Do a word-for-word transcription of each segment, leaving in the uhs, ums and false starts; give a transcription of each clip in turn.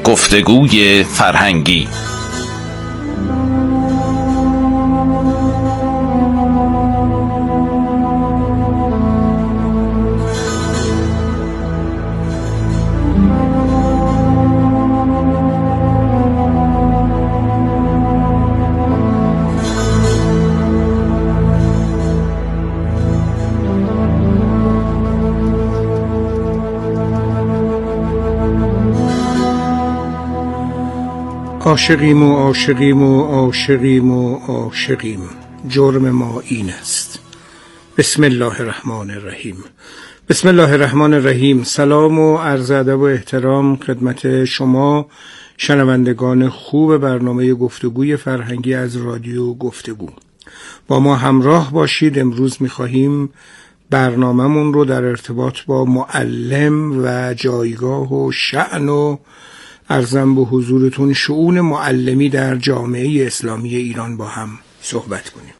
گفتگوی فرهنگی. عاشقیم و عاشقیم و عاشقیم و عاشقیم، جرم ما این است. بسم الله الرحمن الرحیم. بسم الله الرحمن الرحیم. سلام و عرض ادب و احترام خدمت شما شنوندگان خوب برنامه گفتگوی فرهنگی از رادیو گفتگو. با ما همراه باشید. امروز می‌خواهیم برنامه‌مون رو در ارتباط با معلم و جایگاه و شأن و عرضم به حضورتون شؤون معلمی در جامعه اسلامی ایران با هم صحبت کنیم.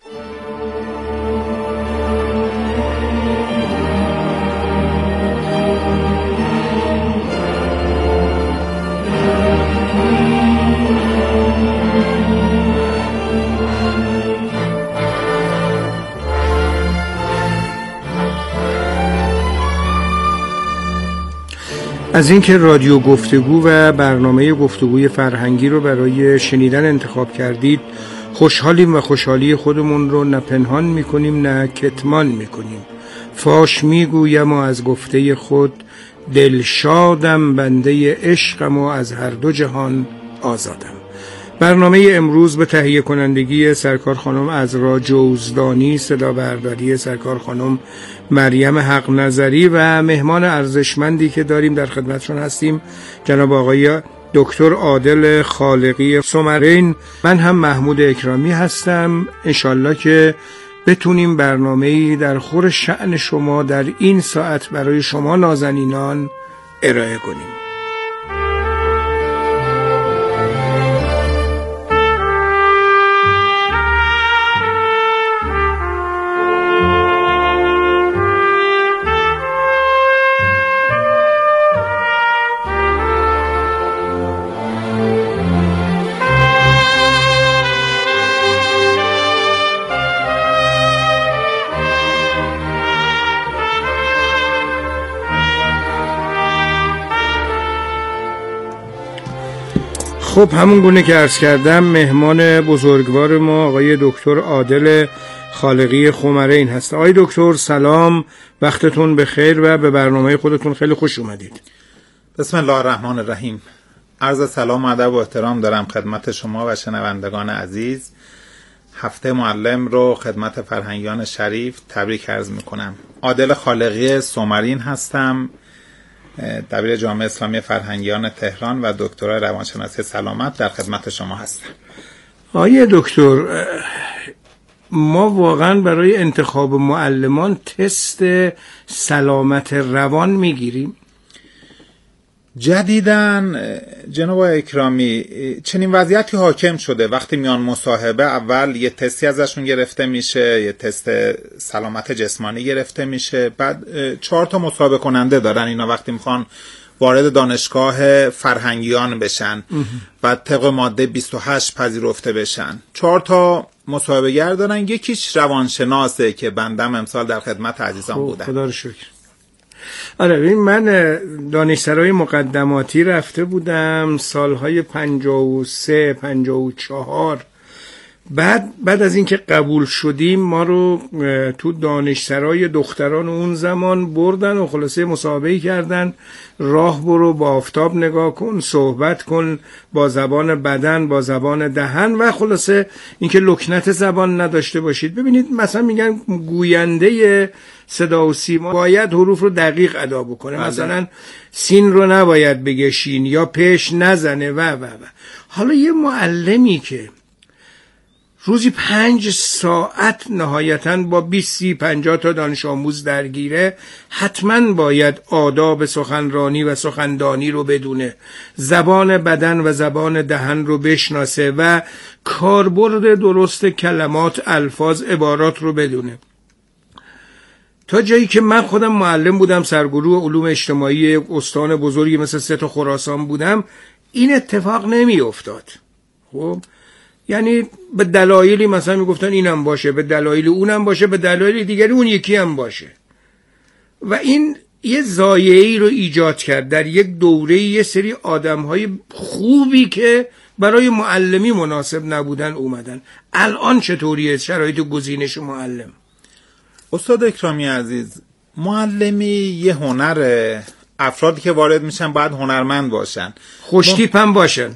از اینکه رادیو گفتگو و برنامه گفتگوی فرهنگی رو برای شنیدن انتخاب کردید خوشحالیم و خوشحالی خودمون رو نه پنهان میکنیم نه کتمان میکنیم. فاش میگویم و از گفته خود، دلشادم بنده عشقم و از هر دو جهان آزادم. برنامه امروز به تهیه کنندگی سرکار خانم عذرا جوزدانی، صدا برداری سرکار خانم مریم حق نظری و مهمان ارزشمندی که داریم در خدمتشون هستیم جناب آقای دکتر عادل خالقی سومرین. من هم محمود اکرامی هستم. انشالله که بتونیم برنامه‌ای در خور شأن شما در این ساعت برای شما نازنینان ارائه کنیم. خب همون گونه که عرض کردم مهمان بزرگوار ما آقای دکتر عادل خالقی خمرین هست. آقای دکتر سلام، وقتتون بخیر و به برنامه خودتون خیلی خوش اومدید. بسم الله الرحمن الرحیم. عرض سلام و ادب و احترام دارم خدمت شما و شنوندگان عزیز. هفته معلم رو خدمت فرهنگیان شریف تبریک عرض میکنم. عادل خالقی سومرین هستم، دبیر جامعه اسلامی فرهنگیان تهران و دکترای روانشناسی سلامت در خدمت شما هستم. آقای دکتر، ما واقعا برای انتخاب معلمان تست سلامت روان میگیریم؟ جدیداً جناب اکرامی چنین وضعیتی حاکم شده. وقتی میان مصاحبه اول یه تستی ازشون گرفته میشه، یه تست سلامت جسمانی گرفته میشه، بعد چهار تا مصاحبه کننده دارن اینا وقتی میخوان وارد دانشگاه فرهنگیان بشن و طبق ماده بیست و هشت پذیرفته بشن. چهار تا مصاحبه گر دارن، یکیش روانشناسه که بندم امسال در خدمت عزیزان بودن. خدا رو شکر. آره ببین، من دانشسرای مقدماتی رفته بودم سالهای پنجاه و سه پنجاه و چهار. بعد بعد از اینکه قبول شدیم ما رو تو دانشسرای دختران اون زمان بردن و خلاصه مصاحبه‌ای کردن. راه برو، با آفتاب نگاه کن، صحبت کن با زبان بدن، با زبان دهن و خلاصه اینکه لکنت زبان نداشته باشید. ببینید مثلا میگن گوینده صدا و سیما باید حروف رو دقیق ادا بکنه، مثلا سین رو نباید بگه شین یا پیش نزنه و و و حالا یه معلمی که روزی پنج ساعت نهایتاً با بیست سی پنجاه تا دانش آموز درگیره، حتماً باید آداب سخنرانی و سخندانی رو بدونه، زبان بدن و زبان دهن رو بشناسه و کاربرد درست کلمات، الفاظ، عبارات رو بدونه. تا جایی که من خودم معلم بودم، سرگروه علوم اجتماعی استان بزرگی مثل سه تا خراسان بودم، این اتفاق نمی افتاد. خب یعنی به دلایلی مثلا میگفتن اینم باشه، به دلایل اونم باشه، به دلایل دیگری اون یکی هم باشه و این یه ضایعه‌ای رو ایجاد کرد در یک دوره یه سری آدم‌های خوبی که برای معلمی مناسب نبودن اومدن. الان چطوریه شرایط گزینش معلم؟ استاد اکرامی عزیز، معلمی یه هنره، افرادی که وارد میشن باید هنرمند باشن، خوشتیپ هم باشن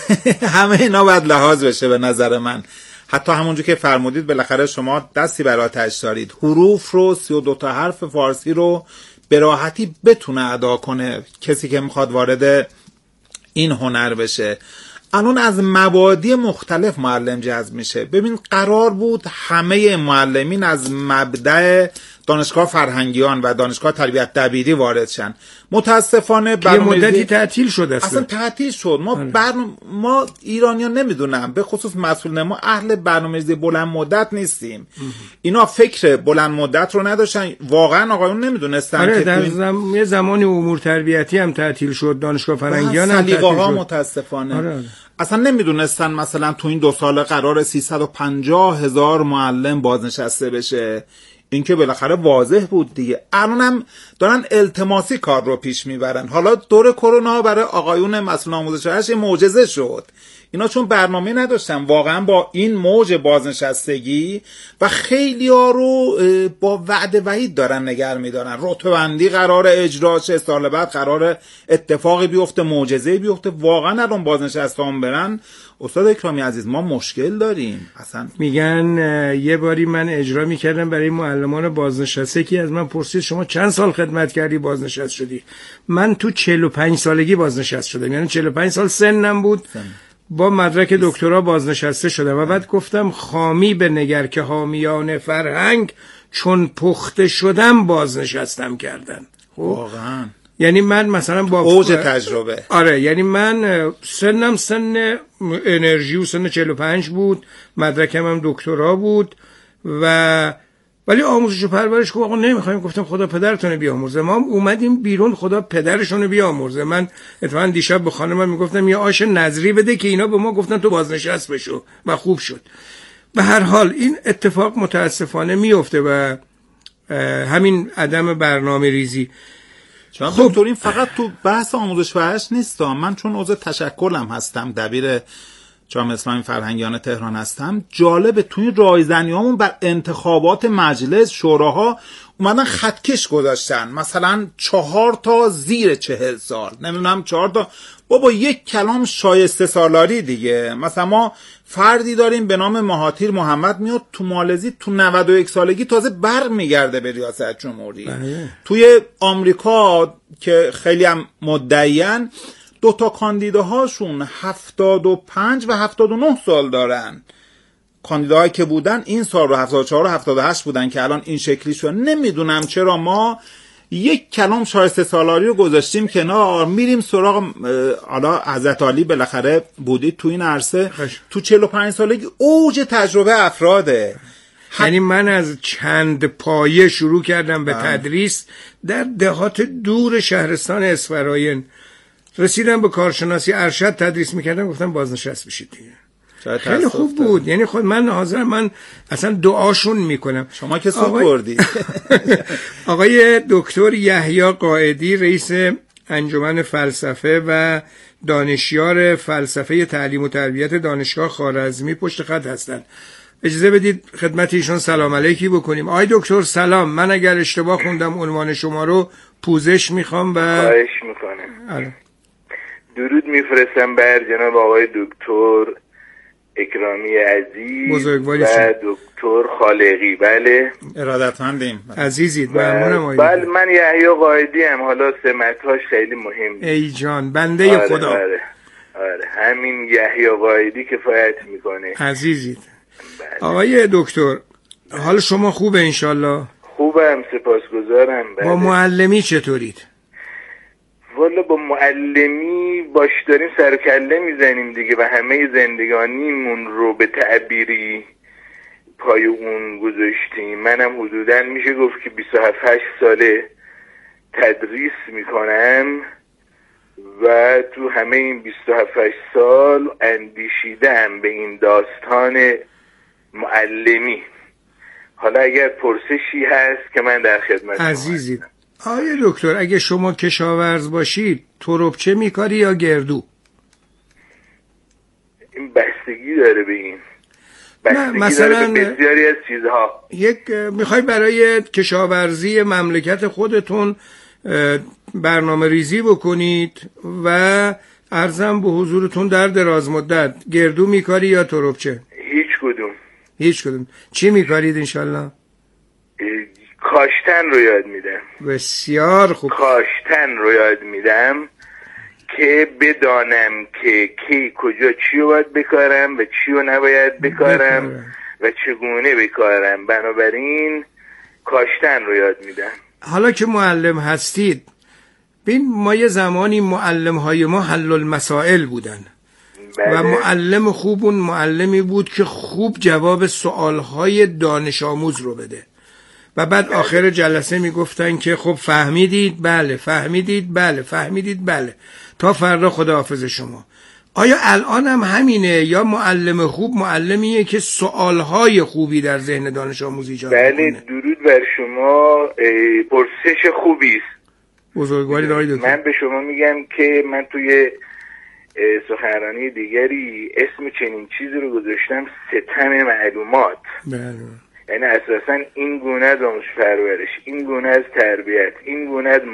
همه اینا باید لحاظ بشه به نظر من. حتی همونجور که فرمودید بالاخره شما دستی برای آتش دارید، حروف رو سی و دو تا حرف فارسی رو به راحتی بتونه ادا کنه کسی که میخواد وارد این هنر بشه. الان از مبادی مختلف معلم جذب میشه. ببین قرار بود همه معلمین از مبدأ دانشگاه فرهنگیان و دانشگاه تربیت دبیری وارد شن. متاسفانه یه مدتی تعطیل شد اصلا. اصلا تعطیل شد. ما برنامه ما ایرانیان نمیدونم، به خصوص مسئولین ما اهل برنامه‌ریزی بلند مدت نیستیم. اینا فکر بلند مدت رو نداشتن. واقعا آقایون نمیدونستن آره که در این... زم... یه زمانی امور تربیتی هم تعطیل شد، دانشگاه فرهنگیان هم تعطیل ها شد متاسفانه. آره. اصلا نمیدونستن مثلا تو این دو سال قرار سیصد و پنجاه هزار معلم بازنشسته بشه. این که بالاخره واضح بود دیگه. الانم دارن التماسی کار رو پیش میبرن. حالا دور کرونا برای آقایون مسئول آموزش ارشد معجزه شد. اینا چون برنامه نداشتن واقعا با این موج بازنشستگی و خیلی ها رو با وعده وعید دارن نگر میدارن. رتبه بندی قرار اجرا شه، سال بعد قرار اتفاقی بیفته، معجزه بیفته. واقعا الان بازنشسته‌ام برن. استاد اکرامی عزیز ما مشکل داریم. اصلا میگن یه باری من اجرا میکردم برای معلمان بازنشسته که از من پرسید شما چند سال خدمت کردی بازنشسته شدی؟ من تو چهل و پنج سالگی بازنشسته شدم، یعنی چهل و پنج سال سنم بود سن. با مدرک دکترا بازنشسته شدم و بعد گفتم خامی به نگر که حامیان فرهنگ چون پخته شدم بازنشستم کردن. واقعا یعنی من مثلا با اوج تجربه. آره یعنی من سنم سن انرژی و سن چهل و پنج بود، مدرکم هم دکترا بود و ولی آموزش و پرورش که آقا نمیخوایم. گفتم خدا پدرتون بیامرزه. ما اومدیم بیرون خدا پدرشون بیامرزه. من اتفاقا دیشب به خانمم میگفتم یه آش نظری بده که اینا به ما گفتن تو بازنشست بشو و خوب شد. به هر حال این اتفاق متاسفانه میفته و همین عدم برنامه ریزی. خب دکتر این فقط تو بحث آموزش پرورش نیست. من چون عضو تشکلم هستم، دبیر جامعه اسلامی فرهنگیان تهران هستم، جالبه تو این رایزنیامون بر انتخابات مجلس شوراها اومدن خطکش گذاشتن، مثلا چهار تا زیر چهل سال، نمیدونم چهار تا. بابا یک کلام شایسته سالاری دیگه. مثلا ما فردی داریم به نام مهاتیر محمد، میاد تو مالزی تو نود و یک سالگی تازه بر میگرده به ریاست جمهوری. بله. توی آمریکا که خیلی هم مدعیان دو تا کاندیداهاشون هفتاد و پنج و هفتاد و نه سال دارن. کاندیداهایی که بودن این سال رو هفتاد و چهار و هفتاد و هشت بودن که الان این شکلی شد. نمیدونم چرا ما یک کلام شایسته سالاری رو گذاشتیم کنار، میریم سراغ حالا حضرت علی بالاخره بودید تو این عرصه، تو چهل و پنج سالگی اوج تجربه افراده. یعنی من از چند پایه شروع کردم به تدریس در دهات دور شهرستان اسفراین، رسیدم به کارشناسی ارشد تدریس میکردم، گفتم بازنشست بشید دیگه. خیلی خوب بود. یعنی خود من حاضرم من اصلا دعاشون میکنم. شما که سوپ بردی. آقای دکتر یحیی قائدی رئیس انجمن فلسفه و دانشیار فلسفه تعلیم و تربیت دانشگاه خوارزمی پشت خط هستند. اجازه بدید خدمت ایشون سلام علیکی بکنیم. آقای دکتر سلام، من اگر اشتباه خوندم عنوان شما رو پوزش میخوام و خواهش میکنم. درود میفرستم بر جناب آقای دکتر اکرامی عزیز و دکتر خالقی. بله ارادتمندیم عزیزید. ممنونم آقای. بله من یحیی قائدی ام. حالا سمت‌هاش خیلی مهم نیست. ای جان بنده آره خدا. آره آره همین یحیی قائدی کفایت میکنه. عزیزید. بله. آقای دکتر حال شما خوبه انشالله؟ خوبم سپاسگزارم. بله. با معلمی چطورید؟ والا با معلمی باش داریم سر و کله میزنیم دیگه و همه زندگانیمون رو به تعبیری پای اون گذاشتیم. منم حدوداً میشه گفت که بیست و هفت هشت ساله تدریس میکنم و و تو همه این بیست و هفت سال اندیشیدم به این داستان معلمی. حالا اگر پرسشی هست که من در خدمت عزیزی. آقای دکتر اگه شما کشاورز باشید تربچه میکاری یا گردو؟ این بستگی داره به این بستگی مثلا داره به بسیاری از چیزها. یک میخوای برای کشاورزی مملکت خودتون برنامه ریزی بکنید و عرضم به حضورتون در دراز مدت گردو میکاری یا تربچه؟ هیچ کدوم. هیچ کدوم. چی میکارید انشالله؟ کاشتن رو یاد میدم. بسیار خوب. کاشتن رو یاد میدم که بدانم که کی کجا چی رو باید بکارم و چی رو نباید بکارم بکارم. و چگونه بکارم. بنابراین کاشتن رو یاد میدم. حالا که معلم هستید ببین ما یه زمانی معلم های ما حل المسائل بودن. بله. و معلم خوب اون معلمی بود که خوب جواب سوالهای دانش آموز رو بده و بعد بله. آخر جلسه میگفتن که خب فهمیدید؟ بله. فهمیدید؟ بله. فهمیدید؟ بله. تا فردا خداحافظ شما. آیا الان هم همینه یا معلم خوب معلمیه که سوالهای خوبی در ذهن دانش آموز ایجاد بله میکنه؟ بله درود بر شما. پرسش خوبی است. بزرگواری دارید. من به شما میگم که من توی سخنرانی دیگری اسم چنین چیزی رو گذاشتم ستم معلومات. بله. یعنی اساسا این گونه از آموزش پرورش، این گونه از تربیت، این گونه از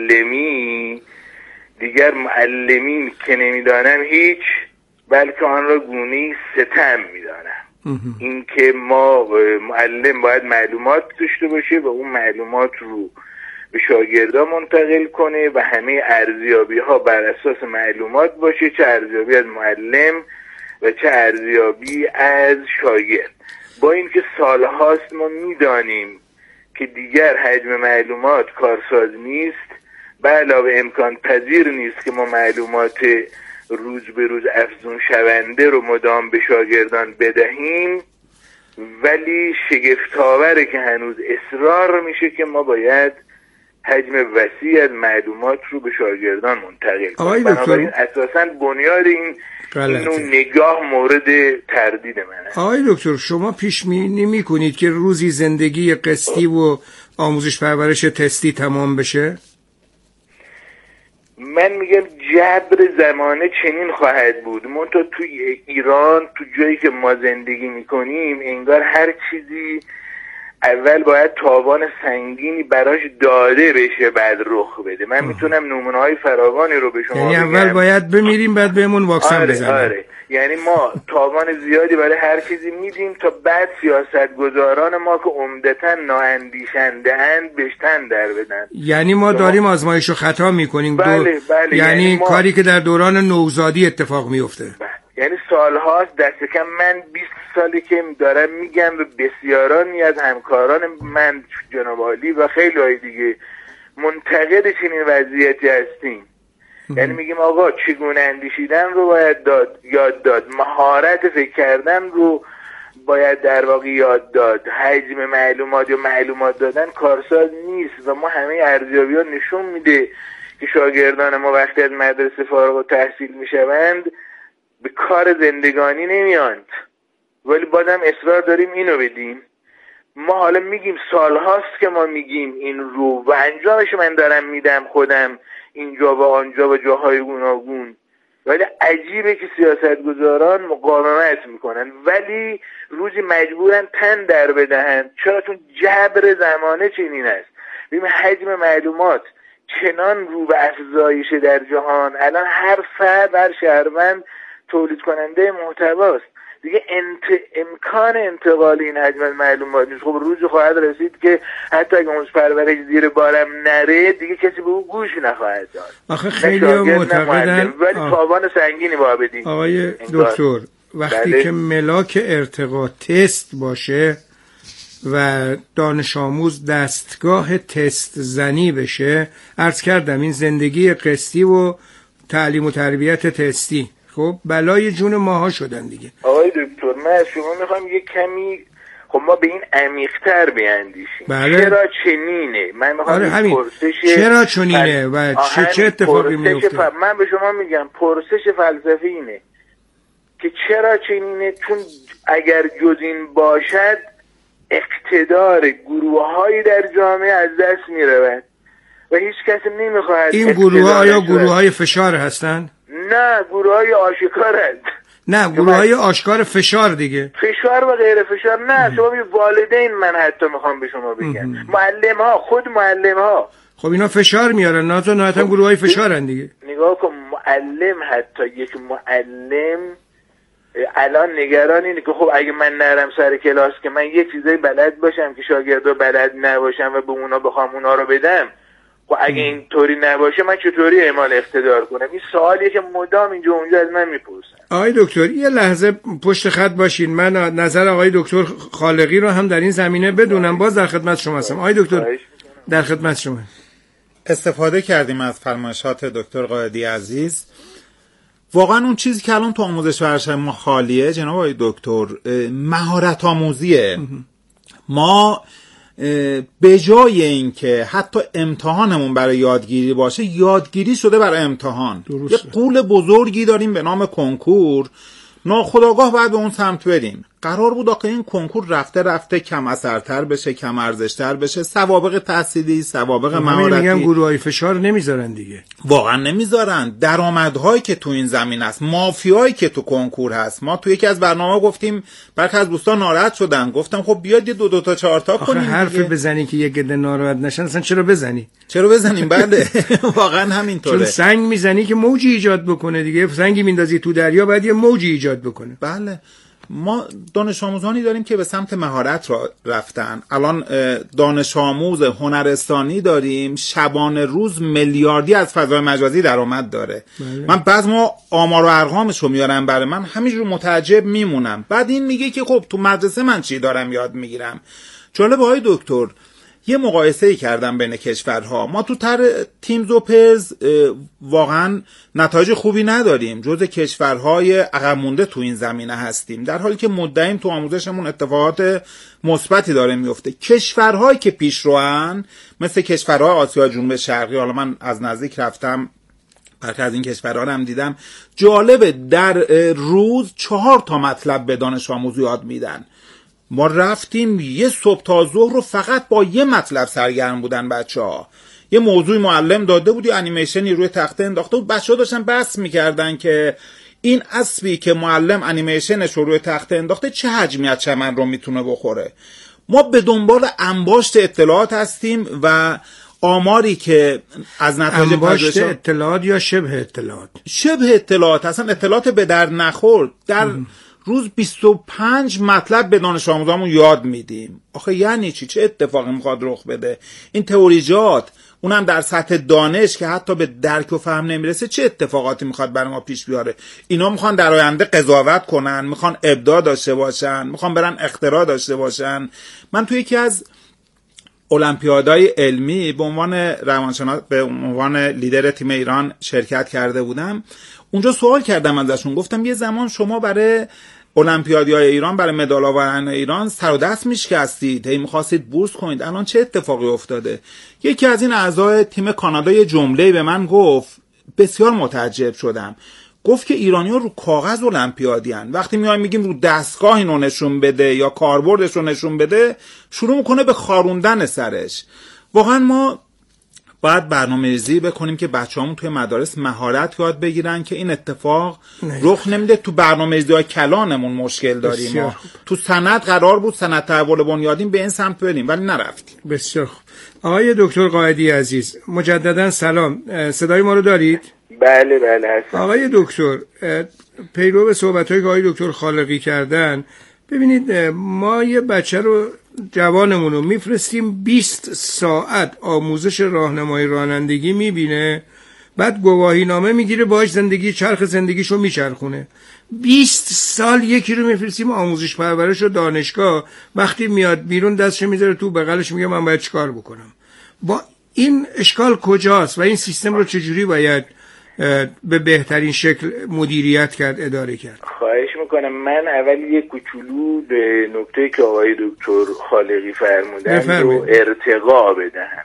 معلمی، دیگر معلمی که نمیدانم هیچ، بلکه آن را گونه‌ای ستم میدانم. این که ما معلم باید معلومات داشته باشه و اون معلومات رو به شاگردان منتقل کنه و همه ارزیابی ها بر اساس معلومات باشه، چه ارزیابی از معلم و چه ارزیابی از شاگرد. با اینکه سالهاست ما میدانیم که دیگر حجم معلومات کارساز نیست، به علاوه امکان پذیر نیست که ما معلومات روز به روز افزون شونده رو مدام به شاگردان بدهیم، ولی شگفت‌آوره که هنوز اصرار میشه که ما باید حجم وسیع از معلومات رو به شاگردان منتقل کنیم. بنابراین اساساً بنیاد این اینو نگاه مورد تردید منه. آقای دکتر شما پیش بینی میکنید که روزی زندگی قسطی و آموزش پرورش تستی تمام بشه؟ من میگم جبر زمانه چنین خواهد بود. منتها توی ایران، تو جایی که ما زندگی میکنیم، انگار هر چیزی اول باید تاوان سنگینی براش داده بشه بعد رخ بده. من میتونم نمونه های فراوانی رو به شما یعنی بگم. اول باید بمیریم بعد بهمون واکسن آره، بزنیم. آره. یعنی ما تاوان زیادی برای هر چیزی میدیم تا بعد سیاستگزاران ما که عمدتاً نااندیشنده اند بهشتن در بدن. یعنی ما داریم آزمایش و خطا میکنیم. بله، بله. یعنی, یعنی ما... کاری که در دوران نوزادی اتفاق میفته. بله. یعنی سالهاست، دست کم من بیست سالی که دارم میگم به بسیارانی از همکاران من، جناب عالی و خیلی های دیگه، منتقد چنین وضعیتی هستیم. یعنی میگیم آقا چگونه اندیشیدن رو باید داد یاد داد، مهارت فکر کردن رو باید در واقع یاد داد، حجم معلومات یا معلومات دادن کارساز نیست و ما همه ارزیابی ها نشون میده که شاگردان ما وقتی از مدرسه فارغ التحصیل میشوند به کار زندگانی نمیاند، ولی بازم اصرار داریم اینو بدیم. ما حالا میگیم سالهاست که ما میگیم این رو و انجامش من دارم میدم خودم اینجا و آنجا و جاهای گوناگون، ولی عجیبه که سیاستگزاران مقاومت میکنن ولی روزی مجبورن تن در بدهن. چرا؟ چون جبر زمانه چنین است. ببین حجم معلومات چنان رو به افزایش در جهان، الان هر فرد، هر شهروند تولید کننده محتواست دیگه. انت... امکان انتقال این حجم معلومات نیست. خب روزی خواهد رسید که حتی اگه آموزش پرورش زیر بارم نره دیگه کسی به او گوش نخواهد داد. آخه خیلی معتقدن ولی تاوان سنگینی با بدیم. آقای دکتر وقتی بله. که ملاک ارتقا تست باشه و دانش آموز دستگاه تست زنی بشه، عرض کردم این زندگی قسطی و تعلیم و تربیت تستی خب بلای جون ماها شدن دیگه. آقای دکتر من از شما میخوام یه کمی خب ما به این عمیق‌تر بیاندیشیم. بله. چرا چنینه؟ من میخوام آره همین پرسش چرا چنینه و چه چه اتفاقی میفته. ف... من به شما میگم پرسش فلسفی اینه که چرا چنینه، چون اگر جز این باشد اقتدار گروه‌هایی در جامعه از دست میرود و هیچ کسی نمیخواهد. این گروه ها یا گروه های فشار هستن؟ نه، گروه های آشکار هست. نه، گروه های آشکار فشار دیگه. فشار و غیر فشار نه. شما بی والدین من حتی میخوام به شما بگم، معلم ها، خود معلم ها، خب اینا فشار میارن، نه تو نه حتی گروه های فشارن دیگه. نگاه کن، معلم، حتی یک معلم الان نگران اینه که خب اگه من نرم سر کلاس که من یک چیزایی بلد باشم که شاگردا بلد نباشم و به اونا بخوام اونا رو بدم، خب اگه اینطوری نباشه من چطوری اعمال اقتدار کنم؟ این سوالیه که مدام اینجا اونجا از من میپرسن. آقای دکتر یه لحظه پشت خط باشین، من نظر آقای دکتر خالقی رو هم در این زمینه بدونم، باز در خدمت شما هستم. آقای دکتر در خدمت شما. استفاده کردیم از فرمایشات دکتر قائدی عزیز. واقعا اون چیزی که الان تو آموزش ورزش ما خالیه جناب آقای دکتر مهارت آموزیه. ما به جای اینکه حتی امتحانمون برای یادگیری باشه، یادگیری شده برای امتحان. یه غول بزرگی داریم به نام کنکور، ناخودآگاه باید به اون سمت بریم. قرار بود آخه این کنکور رفته رفته کم اثرتر بشه، کم ارزشتر بشه، سوابق تحصیلی، سوابق مهارتی. میگم گروهای فشار نمیذارن دیگه، واقعا نمیذارن. درآمدهایی که تو این زمین است، مافیایی که تو کنکور هست. ما تو یکی از برنامه گفتیم، برخی از دوستان ناراحت شدن، گفتم خب بیاد یه دو دو تا چهار تا کنیم. حرف دیگه بزنی که یه گده ناراحت نشن، اصلا چرا بزنی؟ چرا بزنیم؟ بله واقعا همینطوره. چون سنگ میزنی که موجی ایجاد بکنه دیگه، سنگی میندازی تو دریا بعد یه موجی ایجاد بکنه. بله. ما دانش آموزانی داریم که به سمت مهارت را رفتن. الان دانش آموز هنرستانی داریم شبانه روز میلیاردی از فضای مجازی درآمد داره. بله. من بعض ما آمار و ارقامش رو میارم برای من همینجور متعجب میمونم. بعد این میگه که خب تو مدرسه من چی دارم یاد میگیرم. جالب آقای دکتر، یه مقایسه‌ای کردم بین کشورها. ما تو تر تیمز و پرز واقعا نتایج خوبی نداریم، جز کشورهای عقب مونده تو این زمینه هستیم، در حالی که مدعیم تو آموزشمون اتفاقات مثبتی داره میفته. کشورهایی که پیشروان مثل کشورهای آسیا جنوب شرقی، حالا من از نزدیک رفتم برخی از این کشورها رو هم دیدم، جالبه در روز چهار تا مطلب به دانش آموز یاد میدن. ما رفتیم یه صبح تا ظهر رو فقط با یه مطلب سرگرم بودن بچه‌ها. یه موضوع معلم داده بود، یه انیمیشنی روی تخته انداخته بود، بچه‌ها داشتن بحث می‌کردن که این اسبی که معلم انیمیشنش رو روی تخته انداخته چه حجمی از چمن رو میتونه بخوره. ما به دنبال انباشت اطلاعات هستیم و آماری که از نتایج انباشت اطلاعات یا شبه اطلاعات؟ شبه اطلاعات، اصلا اطلاعات به در نخورد. در ام. روز بیست و پنج مطلب به دانش آموزامون یاد میدیم. آخه یعنی چی؟ چه اتفاقی میخواد رخ بده؟ این تئوریجات، اونم در سطح دانش که حتی به درک و فهم نمیرسه، چه اتفاقاتی میخواد برای ما پیش بیاره؟ اینا میخوان در آینده قضاوت کنن، میخوان ابداع داشته باشن، میخوان برن اختراع داشته باشن. من توی یکی از المپیادهای علمی به عنوان روانشناس، به عنوان لیدر تیم ایران شرکت کرده بودم. اونجا سوال کردم ازشون، گفتم یه زمان شما برای المپیادهای ایران، برای مدال آوران ایران سر و دست میشکستید، هی می‌خواستید بورس کنید، الان چه اتفاقی افتاده؟ یکی از این اعضای تیم کانادا یه جمله به من گفت، بسیار متعجب شدم. گفت که ایرانی‌ها رو کاغذ المپیادیان، وقتی میایم میگیم رو دستگاه اینو نشون بده یا کاربردش رو نشون بده، شروع میکنه به خاروندن سرش. واقعا ما باید برنامه‌ریزی بکنیم که بچه‌هامون توی مدارس مهارت یاد بگیرن که این اتفاق رخ نمیده. تو برنامه‌ریزی‌های کلانمون مشکل داریم. ما تو سند قرار بود سند تحول بنیادین به این سمت بریم ولی نرفتیم. بسیار خوب. آقای دکتر قائدی عزیز مجددا سلام، صدای ما رو دارید؟ بله بله هستم. آقای دکتر، پیرو به صحبت‌هایی که آقای دکتر خالقی کردن، ببینید ما یه بچه رو، جوانمون رو میفرستیم بیست ساعت آموزش راهنمایی رانندگی میبینه، بعد گواهی نامه میگیره، باهاش زندگی چرخ زندگیشو میچرخونه. بیست سال یکی رو میفرستیم آموزش پرورش و دانشگاه، وقتی میاد بیرون دستش میذاره تو بغلش میگه من باید چیکار بکنم. با این اشکال کجاست و این سیستم رو چجوری باید به بهترین شکل مدیریت کرد، اداره کرد؟ خواهش میکنم. من اول یه کوچولو به نکته که آقای دکتر خالقی فرمودن رو ارتقا بدهم.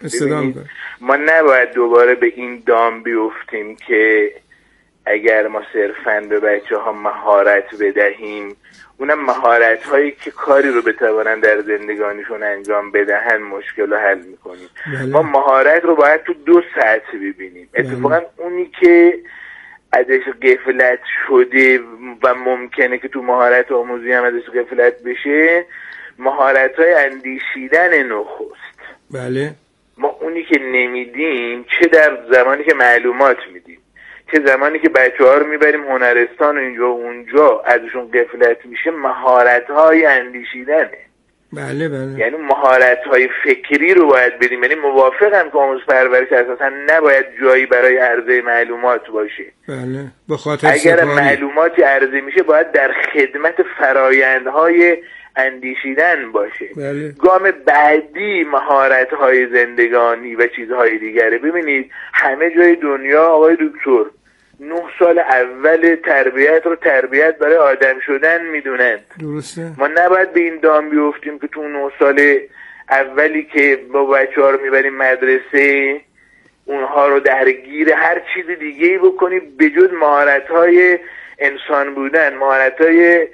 ما نباید دوباره به این دام بیفتیم که اگر ما صرفاً به بچه ها مهارت بدهیم، اونم مهارت هایی که کاری رو بتوانن در زندگانیشون انجام بدهن مشکل رو حل میکنیم. بله. ما مهارت رو باید تو دو سطح ببینیم. بله. اتفاقا اونی که ازش غفلت شده و ممکنه که تو مهارت آموزی هم ازش غفلت بشه، مهارت های اندیشیدن نخست. بله. ما اونی که نمیدیم، چه در زمانی که معلومات میدیم، چه زمانی که بچه ها رو میبریم هنرستان و اینجا و اونجا ازشون غفلت میشه، مهارت های اندیشیدنه. بله بله. یعنی مهارت های فکری رو باید بدیم. یعنی موافقم که آموزش پرورش اساسا نباید جایی برای عرضه معلومات باشه. بله. به خاطر اگر سپاری. معلوماتی عرضه میشه باید در خدمت فرایندهای اندیشیدن باشه. بله. گام بعدی مهارت های زندگانی و چیزهای دیگره. ببینید همه جای دنیا آقای دکتر نه سال اول تربیت رو تربیت برای آدم شدن میدونن. درسته. ما نباید به این دام بیفتیم که تو نه سال اولی که با بچه ها رو میبریم مدرسه اونها رو درگیر هر چیز دیگه‌ای بکنیم به جز مهارت های انسان بودن، مهارت های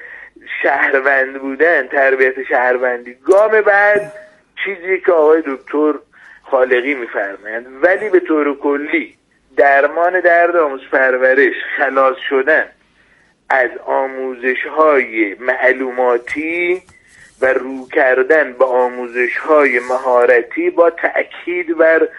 شهروند بودن، تربیت شهروندی. گام بعد چیزی که آقای دکتر خالقی میفرمایند، ولی به طور کلی درمان درد آموزش پرورش خلاص شدن از آموزش های معلوماتی و رو کردن به آموزش های مهارتی با تأکید بر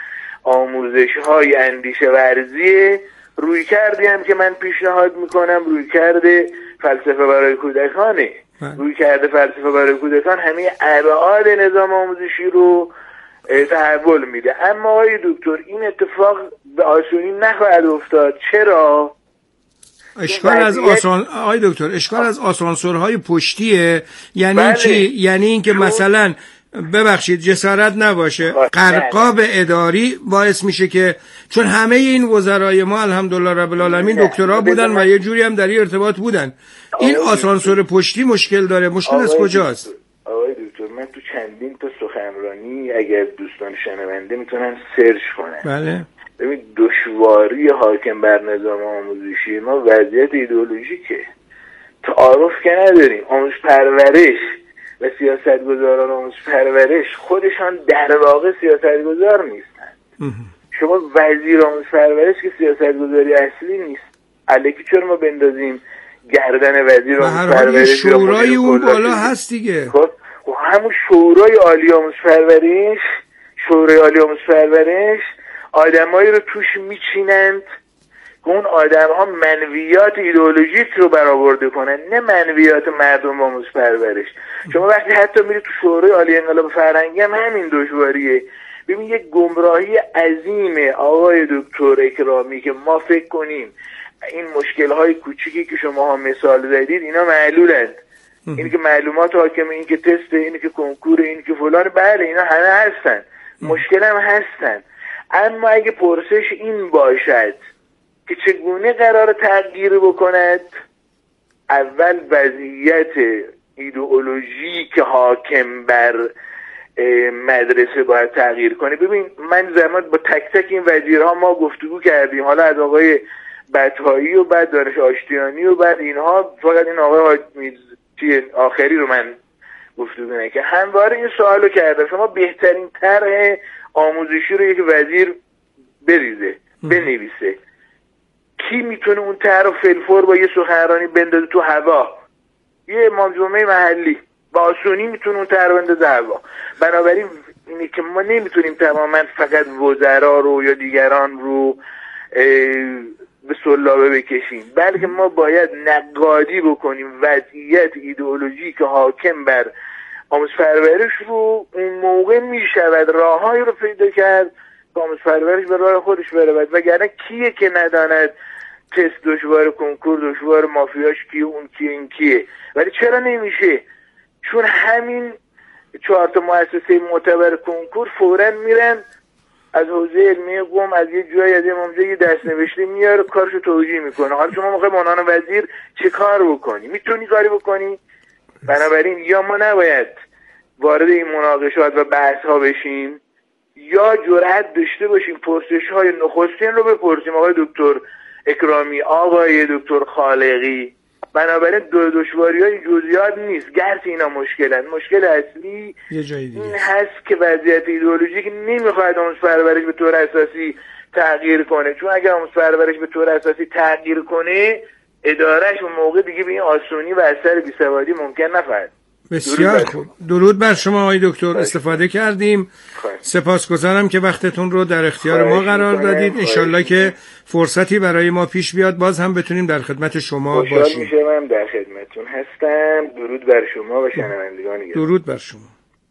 آموزش های اندیشه ورزی. روی کردی هم که من پیشنهاد میکنم روی کرده فلسفه برای کودکانه. روی کرده فلسفه برای کودکان همه ابعاد نظام آموزشی رو تحول میده. اما آقای دکتر این اتفاق به آسونی نخواهد افتاد. چرا؟ اشکال از آسان آقای دکتر اشکال از آسانسورهای پشتیه. یعنی بله. چی؟ یعنی اینکه مثلا ببخشید جسارت نباشه قرقاب اداری باعث میشه که چون همه این وزرای ما الحمدلله رب العالمین دکترا بودن و یه جوری هم در این ارتباط بودن. این آسانسور پشتی مشکل داره. مشکل از کجاست؟ آقای دکتر من تو چندین تا سخنرانی اگر دوستان شنونده میتونن سرچ کنن. بله. ببین دشواری حاکم بر نظام آموزشی ما وضعیت ایدئولوژیکه. تعارف که نداریم. آموزش پرورش و سیاستگزاران آموزش پرورش خودشان در واقع سیاستگزار نیستن. شما وزیر آموزش پرورش که سیاستگزاری اصلی نیست. الکی چرا ما بندازیم گردن وزیر آموزش پرورش؟ شورای اون بالا هست دیگه. خب همون شورای عالی آموزش پرورش، شورای عالی آموزش پرورش آدمایی رو توش میچینند که اون آدم ها منویات ایدئولوژیک رو برآورده کنن، نه منویات مردم آموزش پرورش. شما وقتی حتی میری تو شورای عالی انقلاب فرهنگی هم همین دشواریه. ببین یک گمراهی عظیمه آقای دکتر اکرامی که ما فکر کنیم این مشکل های کوچیکی که شما ها مثال زدید اینا معلولند. این که معلومات حاکمه، این که تست، این که کنکور، این که فلان، بله اینا همه هستن، مشکل هم هستن. اما اگه پرسش این باشد که چگونه قرار تغییر بکند، اول وضعیت ایدئولوژی که حاکم بر مدرسه باید تغییر کنه. ببین من زمان با تک تک این وزیرها ما گفتگو کردیم، حالا از آقای بطحایی و بعد دانش آشتیانی و بعد اینها، فقط این آقای آخری رو من گفتگو نکردم. همواره این سوالو کردم شما بهترین طرح آموزشی رو یک وزیر بریزه بنویسه، کی میتونه اون طرح رو فلفور با یه سخنرانی بندازه تو هوا؟ یه امام جمعه محلی با آسونی میتونه اون طرح بندازه هوا. بنابراین اینه که ما نمیتونیم تماما فقط وزرا رو یا دیگران رو به سلابه بکشیم، بلکه ما باید نقادی بکنیم وضعیت ایدئولوژی که حاکم بر آموزش پرورش رو. اون موقع میشود راههایی رو پیدا کرد که آموزش پرورش به راه خودش برود. وگرنه کیه که نداند تست دشوار، کنکور دشوار، مافیاش کیه، اون کیه، این کیه؟ ولی چرا نمیشه؟ چون همین چهار تا مؤسسه معتبر کنکور فوراً میرن از حوزه علمی قم از یه جایی از یه ممجه یه دستنوشته میاره کارشو توجیه میکنه. حالا شما موقع عنوان وزیر چه کار بکنی؟ میتونی کاری بکنی؟ بنابراین یا ما نباید وارد این مناقشات و بحث ها بشیم یا جرأت داشته باشیم پرسش های نخستین رو بپرسیم. آقای دکتر اکرامی، آقای دکتر خالقی، بنابراین دو دشواری های جزئیات نیست، گرچه اینا مشکلن. مشکل اصلی این هست که وضعیت ایدئولوژیک نمیخواد آموزش پرورش به طور اساسی تغییر کنه، چون اگر آموزش پرورش به طور اساسی تغییر کنه ادارهش اون موقع دیگه به این آسونی و اثر بی‌سوادی ممکن نفرد. بسیار خوب، درود بر شما آقای دکتر. استفاده کردیم. سپاسگزارم که وقتتون رو در اختیار ما قرار دادید. انشالله که فرصتی برای ما پیش بیاد باز هم بتونیم در خدمت شما باشیم. خوشحال میشم، من در خدمتتون هستم. درود بر شما و شنوندگان گرامی. درود بر شما.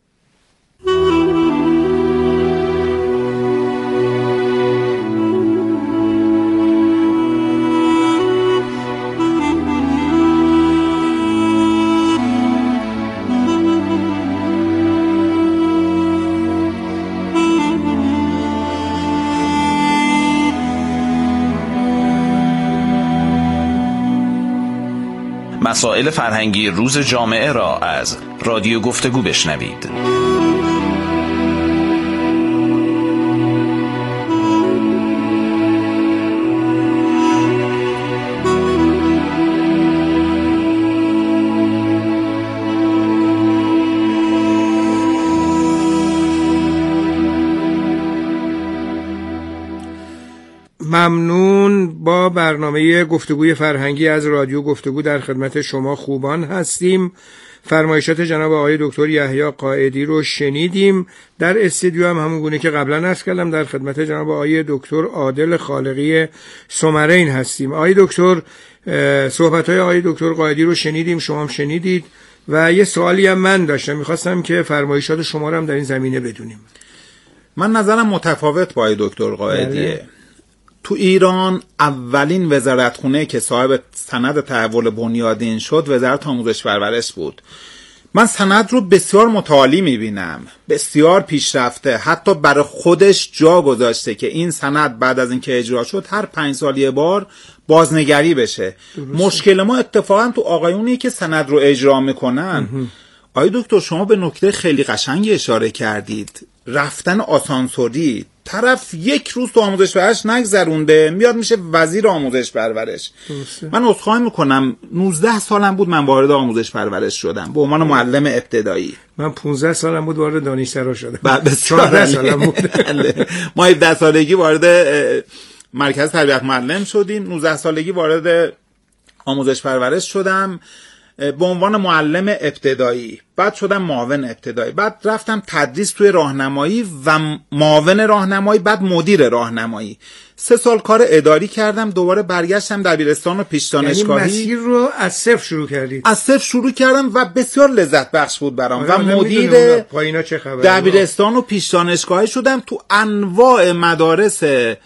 مسائل فرهنگی روز جامعه را از رادیو گفتگو بشنوید. ممنون. با برنامه گفتگوی فرهنگی از رادیو گفتگو در خدمت شما خوبان هستیم. فرمایشات جناب آقای دکتر یحیی قائدی رو شنیدیم. در استودیو هم همون گونه که قبلا عرض کردم در خدمت جناب آقای دکتر عادل خالقی سومرین هستیم. آقای دکتر، صحبت‌های آقای دکتر قائدی رو شنیدیم، شما هم شنیدید و یه سوالی هم من داشتم، می‌خواستم که فرمایشات شما رو هم در این زمینه بدونیم. من نظرم متفاوت با آقای دکتر قائدیه. بله. تو ایران اولین وزارتخونه که صاحب سند تحول بنیادین شد وزارت آموزش پرورش بود. من سند رو بسیار متعالی میبینم، بسیار پیشرفته، حتی برای خودش جا گذاشته که این سند بعد از اینکه اجرا شد هر پنج سال یه بار بازنگری بشه. درسته. مشکل ما اتفاقا تو آقایونی که سند رو اجرا میکنن. آقای دکتر شما به نکته خیلی قشنگی اشاره کردید، رفتن آسانسوری. طرف یک روز تو آموزش پرورش نگذرونده میاد میشه وزیر آموزش پرورش. من عذرخواهی میکنم نوزده سالم بود من وارد آموزش پرورش شدم به عنوان معلم ابتدایی. من پانزده سالم بود وارد دانشسرا شدم. بعد چهارده سالم بود. ما هفده سالگی وارد مرکز تربیت معلم شدیم، نوزده سالگی وارد آموزش پرورش شدم به عنوان معلم ابتدایی، بعد شدم معاون ابتدایی، بعد رفتم تدریس توی راهنمایی و معاون راهنمایی، بعد مدیر راهنمایی. سه سال کار اداری کردم، دوباره برگشتم دبیرستان و پیش دانشگاهی. یعنی مسیر رو از صفر شروع کردید؟ از صفر شروع کردم و بسیار لذت بخش بود برام و مدیر دبیرستان و پیش دانشگاهی شدم. تو انواع مدارس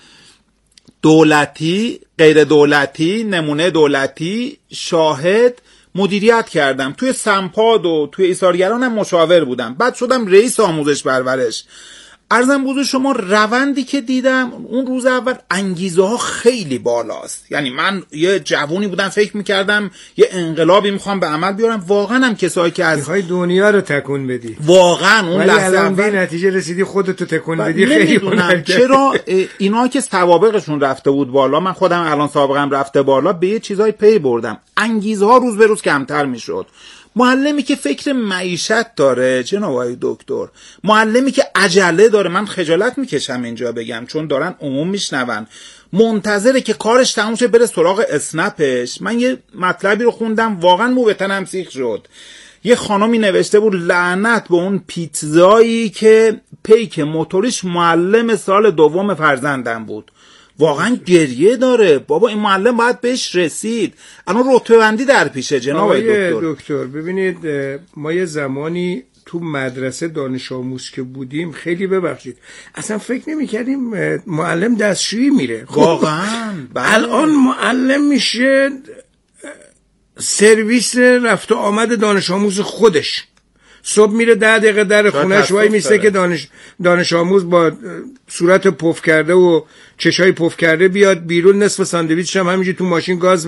دولتی، غیر دولتی، نمونه دولتی، شاهد مدیریت کردم. توی سمپاد و توی ایثارگران هم مشاور بودم. بعد شدم رئیس آموزش پرورش. عرضم بزرگ شما روندی که دیدم اون روز اول انگیزه ها خیلی بالاست. یعنی من یه جوونی بودم فکر میکردم یه انقلابی میخوام به عمل بیارم، واقعا هم کسایی که از میخوای دنیا رو تکون بدی، واقعا اون لحظه اول به نتیجه رسیدی خودتو تکون بدی. خیلی نمیدونم چرا اینا که سوابقشون رفته بود بالا، من خودم الان سابقم رفته بالا، به یه چیزای پی بردم، انگیزه ها روز به روز کمتر میشد. معلمی که فکر معیشت داره جناب آقای دکتر، معلمی که عجله داره، من خجالت میکشم اینجا بگم چون دارن عموم میشنون، منتظره که کارش تموم شه بره سراغ اسنپش. من یه مطلبی رو خوندم واقعا مو به تنم سیخ شد. یه خانمی نوشته بود لعنت به اون پیتزایی که پیک موتوریش معلم سال دوم فرزندم بود. واقعا گریه داره بابا، این معلم باید بهش رسید. الان رتبه بندی در پیشه جناب آقای دکتر. دکتر ببینید ما یه زمانی تو مدرسه دانش آموز که بودیم، خیلی ببخشید اصلا فکر نمی کردیم معلم دستشویی میره. واقعا الان معلم میشه سرویس رفت و آمد دانش آموز خودش. صبح میره ده دقیقه در خونش وای میسته که دانش دانش آموز با صورت پف کرده و چشای پف کرده بیاد بیرون، نصف ساندویچش هم همینجوری تو ماشین گاز